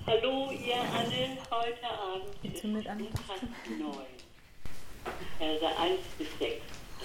Hallo ihr alle, heute Abend ist Lukas 9, Verse 1 bis 6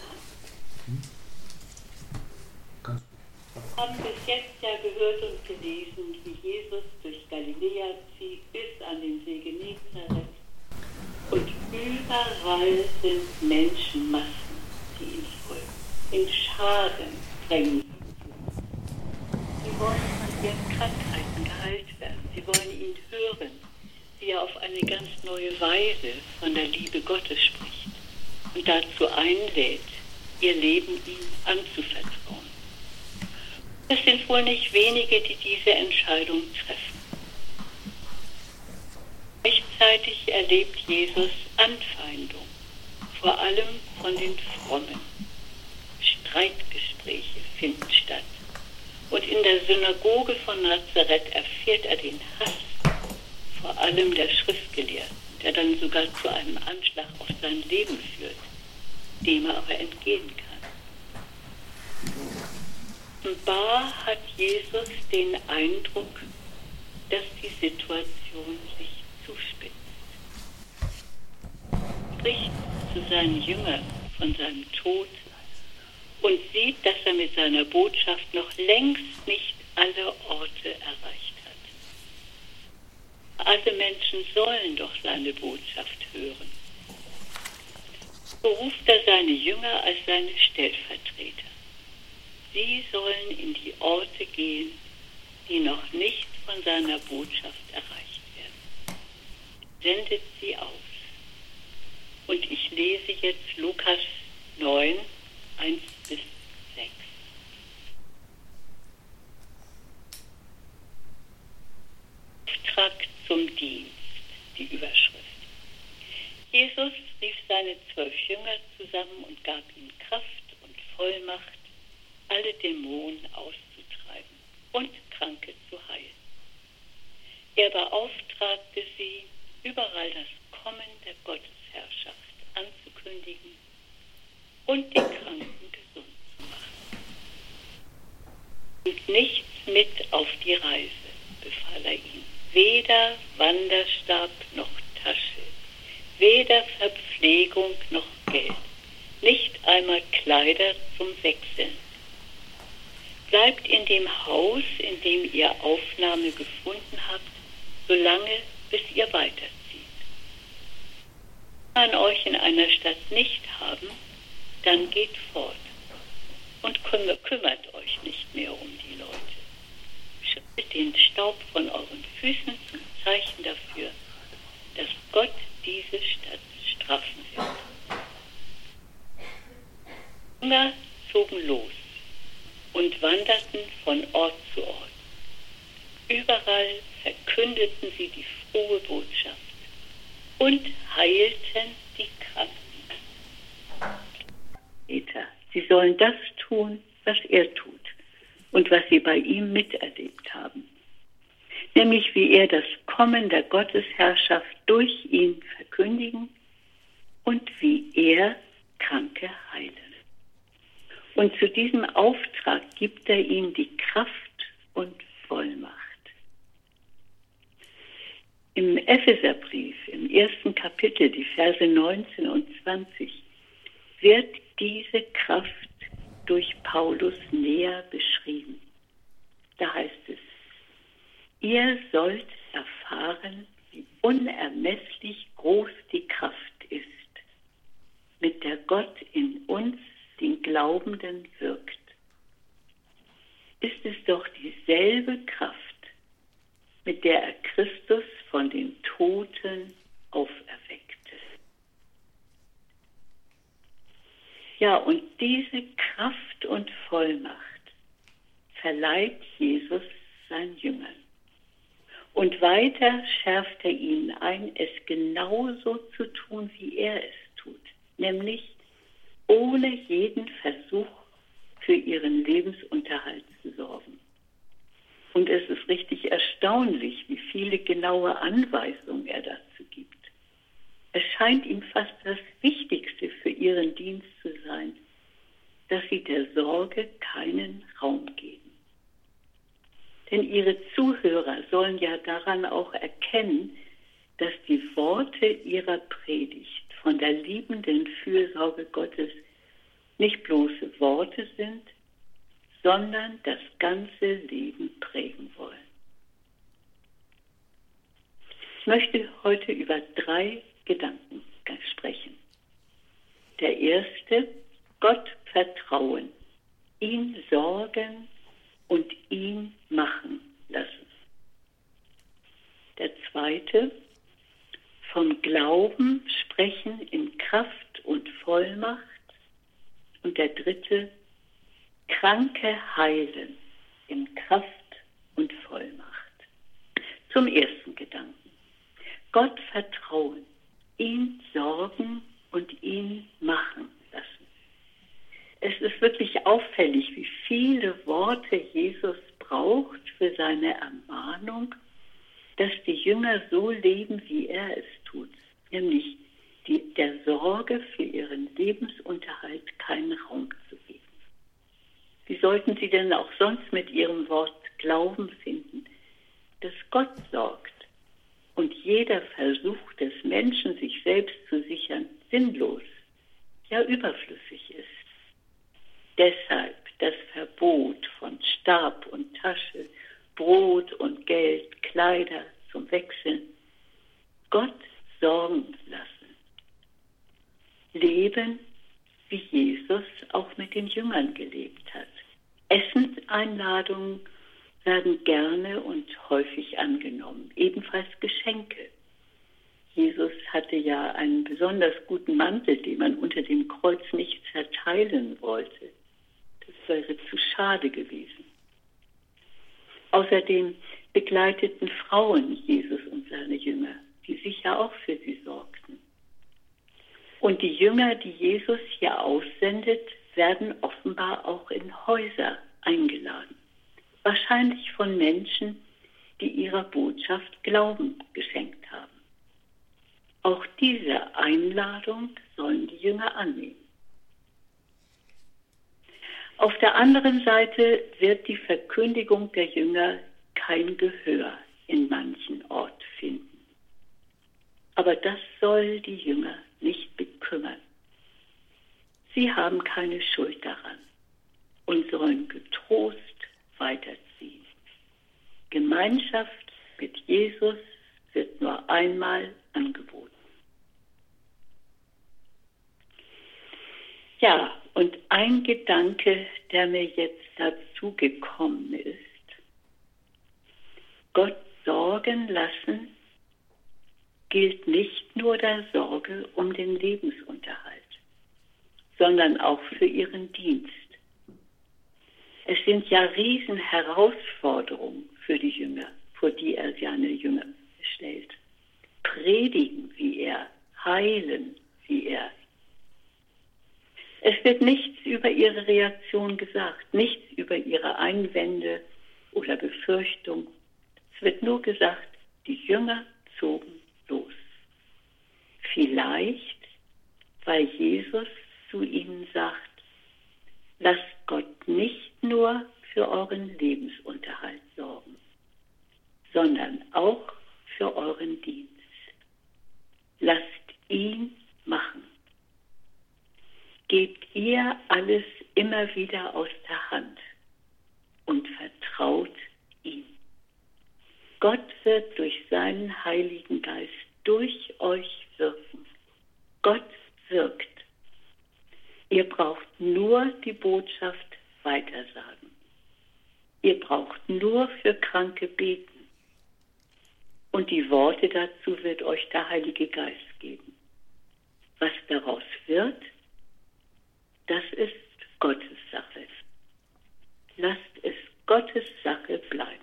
dran. Wir haben bis jetzt ja gehört und gelesen, wie Jesus durch Galiläa zieht bis an den See Genezareth. Und überall sind Menschenmassen, die ihm folgen. In Scharen drängen sie. Sie wollen von ihren Krankheiten geheilt werden. Sie wollen ihn hören, wie er auf eine ganz neue Weise von der Liebe Gottes spricht und dazu einlädt, ihr Leben ihm anzuvertrauen. Es sind wohl nicht wenige, die diese Entscheidung treffen. Gleichzeitig erlebt Jesus Anfeindung, vor allem von den Frommen. Streitgespräche finden statt. Und in der Synagoge von Nazareth erfährt er den Hass, vor allem der Schriftgelehrten, der dann sogar zu einem Anschlag auf sein Leben führt, dem er aber entgehen kann. Offenbar hat Jesus den Eindruck, dass die Situation sich zuspitzt. Er spricht zu seinen Jüngern von seinem Tod und sieht, dass er mit seiner Botschaft noch längst nicht alle Orte erreicht hat. Alle Menschen sollen doch seine Botschaft hören. So ruft er seine Jünger als seine Stellvertreter. Sie sollen in die Orte gehen, die noch nicht von seiner Botschaft erreicht werden. Sendet sie aus. Und ich lese jetzt Lukas 9, 1 bis 6. Auftrag zum Dienst, die Überschrift. Jesus rief seine 12 Jünger zusammen und gab ihnen Kraft und Vollmacht, alle Dämonen auszutreiben und Kranke zu heilen. Er beauftragte sie, überall das Kommen der Gottesherrschaft anzukündigen und die Kranken gesund zu machen. Und nichts mit auf die Reise, befahl er ihnen. Weder Wanderstab noch Tasche, weder Verpflegung noch Geld, nicht einmal Kleider zum Wechseln. Bleibt in dem Haus, in dem ihr Aufnahme gefunden habt, solange bis ihr weiterzieht. Wenn wir euch in einer Stadt nicht haben, dann geht fort und kümmert euch nicht mehr um die Leute. Schüttelt den Staub von euren Füßen zum Zeichen dafür, dass Gott diese Stadt strafen wird. Die Jünger zogen los und wanderten von Ort zu Ort. Überall verkündeten sie die frohe Botschaft und heilten die Kranken. Sie sollen das tun, was er tut und was sie bei ihm miterlebt haben. Nämlich wie er das Kommen der Gottesherrschaft durch ihn verkündigen und wie er Kranke heilen. Und zu diesem Auftrag gibt er ihnen die Kraft und Vollmacht. Im Epheserbrief, im 1. Kapitel, die Verse 19 und 20, wird diese Kraft durch Paulus näher beschrieben. Da heißt es: Ihr sollt erfahren, wie unermesslich groß die Kraft ist, mit der Gott in uns, den Glaubenden, wirkt. Ist es doch dieselbe Kraft, mit der er Christus von den Toten auferweckte. Ja, und diese Kraft und Vollmacht verleiht Jesus seinen Jüngern. Und weiter schärft er ihnen ein, es genauso zu tun, wie er es tut, nämlich ohne jeden Versuch für ihren Lebensunterhalt zu sorgen. Und es ist richtig erstaunlich, wie viele genaue Anweisungen er dazu gibt. Es scheint ihm fast das Wichtigste für ihren Dienst zu sein, dass sie der Sorge keinen Raum geben. Denn ihre Zuhörer sollen ja daran auch erkennen, dass die Worte ihrer Predigt von der liebenden Fürsorge Gottes nicht bloße Worte sind, sondern das ganze Leben prägen wollen. Ich möchte heute über 3 Gedanken sprechen. Der erste, Gott vertrauen, ihn sorgen und ihn machen lassen. Der zweite, vom Glauben sprechen in Kraft und Vollmacht. Und der dritte, Kranke heilen in Kraft und Vollmacht. Zum ersten Gedanken. Gott vertrauen, ihn sorgen und ihn machen lassen. Es ist wirklich auffällig, wie viele Worte Jesus braucht für seine Ermahnung, dass die Jünger so leben, wie er es tut, nämlich der Sorge für ihren Lebensunterhalt keinen Raum zu geben. Wie sollten sie denn auch sonst mit ihrem Wort Glauben finden, dass Gott sorgt und jeder Versuch des Menschen, sich selbst zu sichern, sinnlos, ja überflüssig ist? Deshalb das Verbot von Stab und Tasche, Brot und Geld, Kleider zum Wechseln. Gott sorgen lassen. Leben, wie Jesus auch mit den Jüngern gelebt hat. Essenseinladungen werden gerne und häufig angenommen, ebenfalls Geschenke. Jesus hatte ja einen besonders guten Mantel, den man unter dem Kreuz nicht zerteilen wollte. Das wäre zu schade gewesen. Außerdem begleiteten Frauen Jesus und seine Jünger, die sicher auch für sie sorgten. Und die Jünger, die Jesus hier aussendet, werden offenbar auch in Häuser eingeladen. Wahrscheinlich von Menschen, die ihrer Botschaft Glauben geschenkt haben. Auch diese Einladung sollen die Jünger annehmen. Auf der anderen Seite wird die Verkündigung der Jünger kein Gehör in manchen Ort finden. Aber das soll die Jünger nicht bekümmern. Sie haben keine Schuld daran und sollen getrost weiterziehen. Gemeinschaft mit Jesus wird nur einmal angeboten. Ja, und ein Gedanke, der mir jetzt dazu gekommen ist: Gott sorgen lassen gilt nicht nur der Sorge um den Lebensunterhalt, sondern auch für ihren Dienst. Es sind ja Riesenherausforderungen für die Jünger, vor die er seine Jünger stellt. Predigen wie er, heilen wie er. Es wird nichts über ihre Reaktion gesagt, nichts über ihre Einwände oder Befürchtungen. Es wird nur gesagt, die Jünger zogen los. Vielleicht, weil Jesus zu ihnen sagt, lasst Gott nicht nur für euren Lebensunterhalt sorgen, sondern auch für euren Dienst. Lasst ihn machen. Gebt ihr alles immer wieder aus der Hand und vertraut ihm. Gott wird durch seinen Heiligen Geist durch euch wirken. Gott wirkt. Ihr braucht nur die Botschaft weitersagen. Ihr braucht nur für Kranke beten. Und die Worte dazu wird euch der Heilige Geist geben. Was daraus wird, das ist Gottes Sache. Lasst es Gottes Sache bleiben.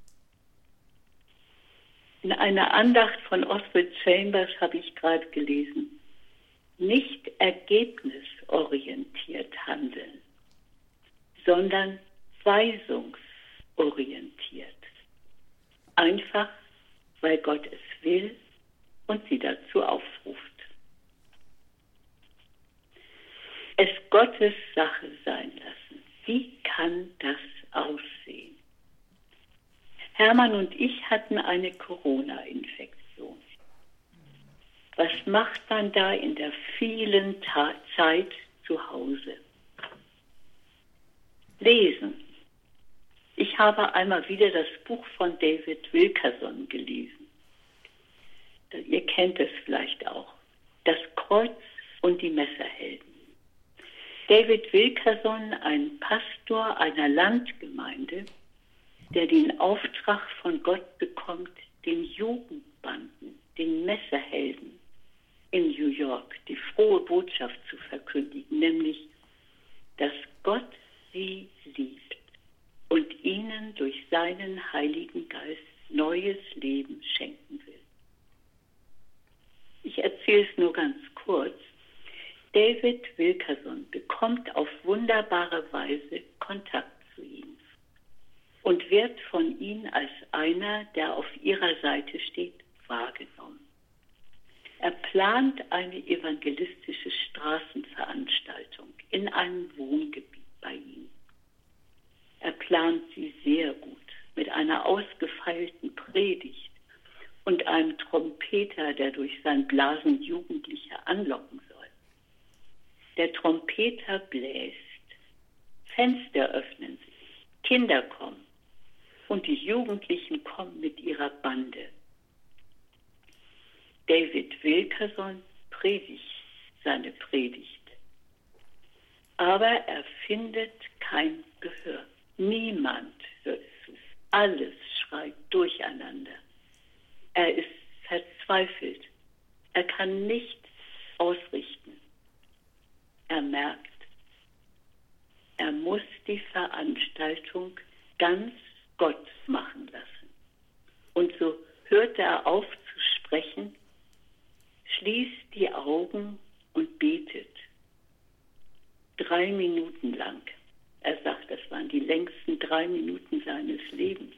In einer Andacht von Oswald Chambers habe ich gerade gelesen: Nicht ergebnisorientiert handeln, sondern weisungsorientiert. Einfach, weil Gott es will und sie dazu aufruft. Es Gottes Sache sein lassen. Wie kann das aussehen? Hermann und ich hatten eine Corona-Infektion. Was macht man da in der vielen Zeit zu Hause? Lesen. Ich habe einmal wieder das Buch von David Wilkerson gelesen. Ihr kennt es vielleicht auch. Das Kreuz und die Messerhelden. David Wilkerson, ein Pastor einer Landgemeinde, der den Auftrag von Gott bekommt, den Jugendbanden, den Messerhelden in New York die frohe Botschaft zu verkündigen, nämlich, dass Gott sie liebt und ihnen durch seinen Heiligen Geist neues Leben schenken will. Ich erzähle es nur ganz kurz. David Wilkerson bekommt auf wunderbare Weise Kontakt zu ihm und wird von ihnen als einer, der auf ihrer Seite steht, wahrgenommen. Er plant eine evangelistische Straßenveranstaltung in einem Wohngebiet bei ihm. Er plant sie sehr gut mit einer ausgefeilten Predigt und einem Trompeter, der durch sein Blasen Jugendliche anlocken soll. Der Trompeter bläst, Fenster öffnen sich, Kinder kommen und die Jugendlichen kommen mit ihrer Bande. David Wilkerson predigt seine Predigt, aber er findet kein Gehör. Niemand hört zu. Alles schreit durcheinander. Er ist verzweifelt. Er kann nichts ausrichten. Er merkt, er muss die Veranstaltung ganz Gott machen lassen. Und so hört er auf zu sprechen, schließt die Augen und betet. 3 Minuten lang. Er sagt, das waren die längsten 3 Minuten seines Lebens.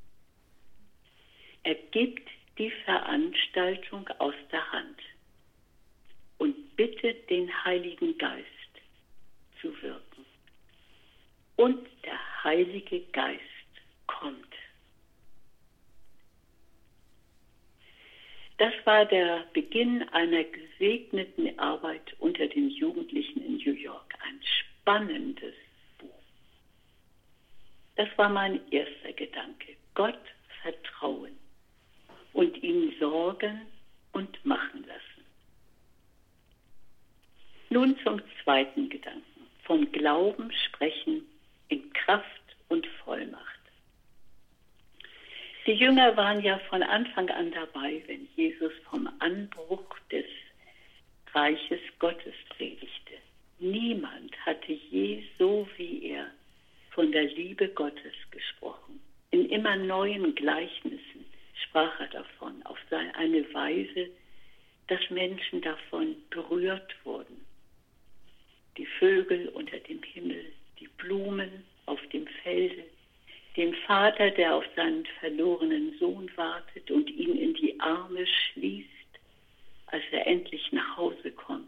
Er gibt die Veranstaltung aus der Hand und bittet den Heiligen Geist zu wirken. Und der Heilige Geist kommt. Das war der Beginn einer gesegneten Arbeit unter den Jugendlichen in New York. Ein spannendes Buch. Das war mein erster Gedanke. Gott vertrauen und ihm sorgen und machen lassen. Nun zum zweiten Gedanken. Von Glauben sprechen in Kraft und Vollmacht. Die Jünger waren ja von Anfang an dabei, wenn Jesus vom Anbruch des Reiches Gottes predigte. Niemand hatte je so wie er von der Liebe Gottes gesprochen. In immer neuen Gleichnissen sprach er davon, auf eine Weise, dass Menschen davon berührt wurden. Die Vögel unter dem Himmel, die Blumen auf dem Felde, den Vater, der auf seinen verlorenen Sohn wartet und ihn in die Arme schließt, als er endlich nach Hause kommt.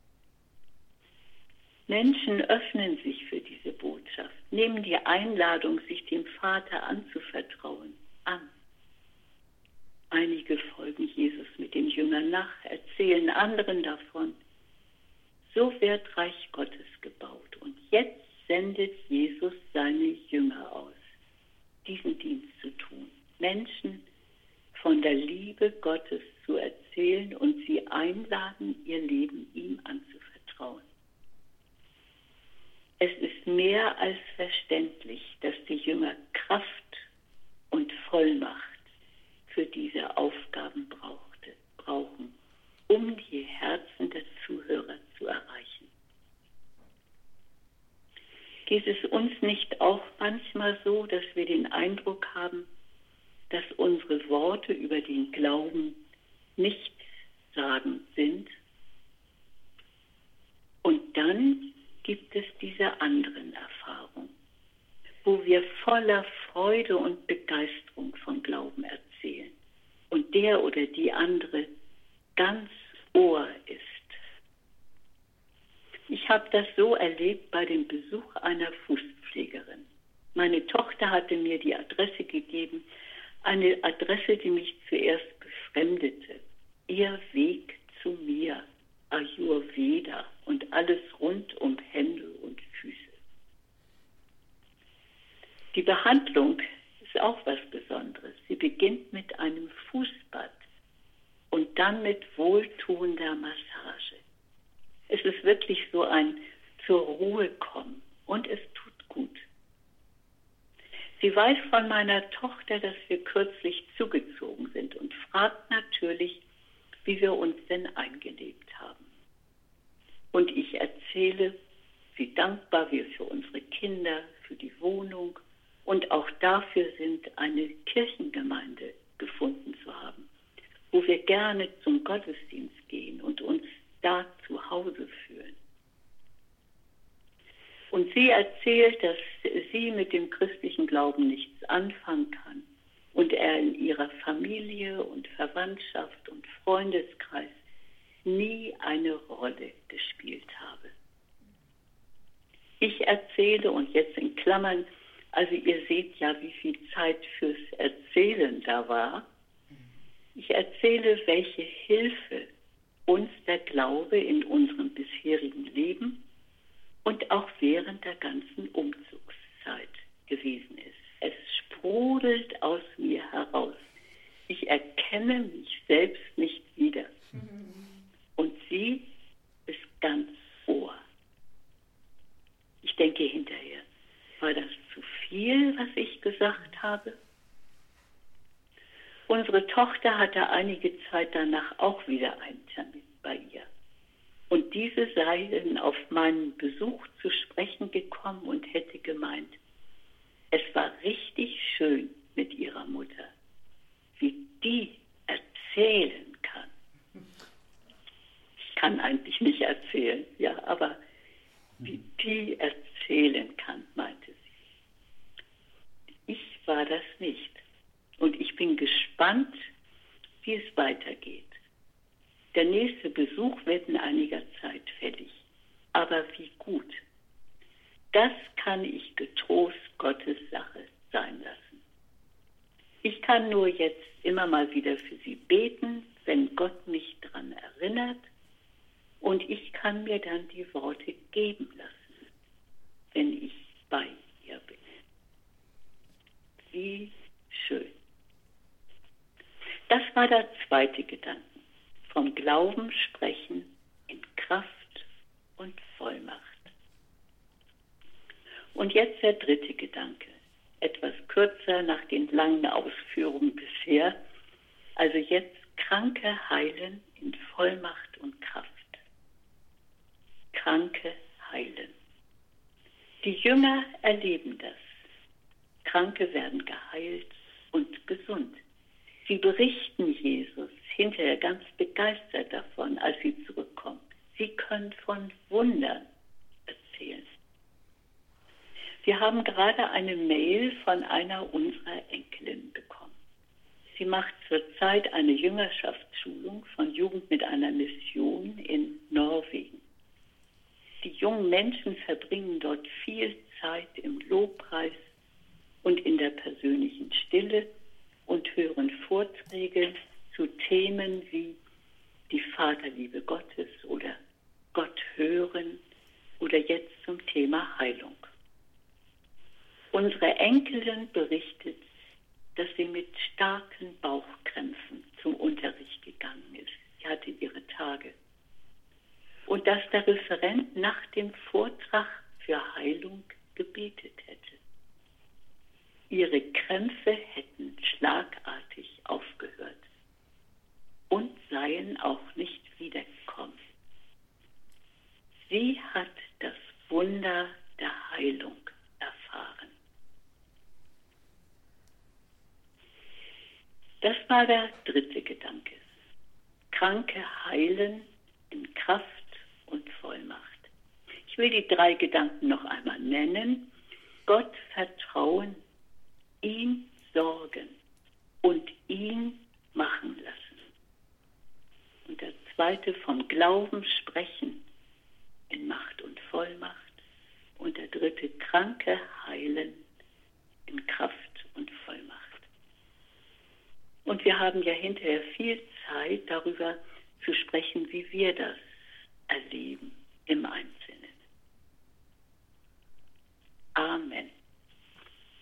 Menschen öffnen sich für diese Botschaft, nehmen die Einladung, sich dem Vater anzuvertrauen, an. Einige folgen Jesus mit den Jüngern nach, erzählen anderen davon. So wird Reich Gottes gebaut und jetzt sendet Jesus seine Jünger aus, diesen Dienst zu tun, Menschen von der Liebe Gottes zu erzählen und sie einladen, ihr Leben ihm anzuvertrauen. Es ist mehr als verständlich, dass die Jünger Kraft und Vollmacht für diese Aufgaben brauchen, um die Herzen der Zuhörer zu erreichen. Geht es uns nicht auch manchmal so, dass wir den Eindruck haben, dass unsere Worte über den Glauben nichtssagend sind? Und dann gibt es diese anderen Erfahrungen, wo wir voller Freude und Begeisterung von Glauben erzählen und der oder die andere ganz Ohr ist. Ich habe das so erlebt bei dem Besuch einer Fußpflegerin. Meine Tochter hatte mir die Adresse gegeben Eine Adresse, die mich zuerst befremdete. Ihr Weg zu mir, Ayurveda und alles rund um Hände und Füße. Die Behandlung ist auch was Besonderes. Sie beginnt mit einem Fußbad und dann mit wohltuender Massage. Es ist wirklich so ein zur Ruhe kommen und es tut gut. Sie weiß von meiner Tochter, dass wir kürzlich zugezogen sind und fragt natürlich, wie wir uns denn eingelebt haben. Und ich erzähle, wie dankbar wir für unsere Kinder, für die Wohnung und auch dafür sind, eine Kirchengemeinde gefunden zu haben, wo wir gerne zum Gottesdienst gehen und uns da zu Hause fühlen. Und sie erzählt, dass sie mit dem christlichen Glauben nichts anfangen kann und er in ihrer Familie und Verwandtschaft und Freundeskreis nie eine Rolle gespielt habe. Ich erzähle, und jetzt in Klammern, also ihr seht ja, wie viel Zeit fürs Erzählen da war. Ich erzähle, welche Hilfe uns der Glaube in unserem bisherigen Leben und auch während der ganzen Umzugszeit gewesen ist. Es sprudelt aus mir heraus. Ich erkenne mich selbst nicht wieder. Und sie ist ganz Ohr. Ich denke hinterher, war das zu viel, was ich gesagt habe? Unsere Tochter hatte einige Zeit danach auch wieder einen Termin bei ihr. Und diese sei dann auf meinen Besuch zu sprechen gekommen und hätte gemeint, es war richtig schön mit ihrer Mutter, wie die erzählen kann. Ich kann eigentlich nicht erzählen, ja, aber wie die erzählen kann, meinte sie. Ich war das nicht. Und ich bin gespannt, wie es weitergeht. Der nächste Besuch wird in einiger Zeit fällig. Aber wie gut. Das kann ich getrost Gottes Sache sein lassen. Ich kann nur jetzt immer mal wieder für sie beten, wenn Gott mich daran erinnert. Und ich kann mir dann die Worte geben lassen, wenn ich bei ihr bin. Wie schön. Das war der zweite Gedanke. Vom Glauben sprechen in Kraft und Vollmacht. Und jetzt der dritte Gedanke. Etwas kürzer nach den langen Ausführungen bisher. Also jetzt Kranke heilen in Vollmacht und Kraft. Kranke heilen. Die Jünger erleben das. Kranke werden geheilt und gesund. Sie berichten Jesus hinterher ganz begeistert davon, als sie zurückkommen. Sie können von Wundern erzählen. Wir haben gerade eine Mail von einer unserer Enkelinnen bekommen. Sie macht zurzeit eine Jüngerschaftsschulung von Jugend mit einer Mission in Norwegen. Die jungen Menschen verbringen dort viel Zeit im Lobpreis und in der persönlichen Stille und hören Vorträge zu Themen wie die Vaterliebe Gottes oder Gott hören oder jetzt zum Thema Heilung. Unsere Enkelin berichtet, dass sie mit starken Bauchkrämpfen zum Unterricht gegangen ist. Sie hatte ihre Tage. Und dass der Referent nach dem Vortrag für Heilung gebetet hätte. Ihre Krämpfe hätten schlagartig aufgehört und seien auch nicht wiedergekommen. Sie hat das Wunder der Heilung erfahren. Das war der dritte Gedanke. Kranke heilen in Kraft und Vollmacht. Ich will die 3 Gedanken noch einmal nennen. Gott vertrauen, ihn sorgen und ihn machen lassen. Und der zweite, vom Glauben sprechen in Macht und Vollmacht. Und der dritte, Kranke heilen in Kraft und Vollmacht. Und wir haben ja hinterher viel Zeit, darüber zu sprechen, wie wir das erleben.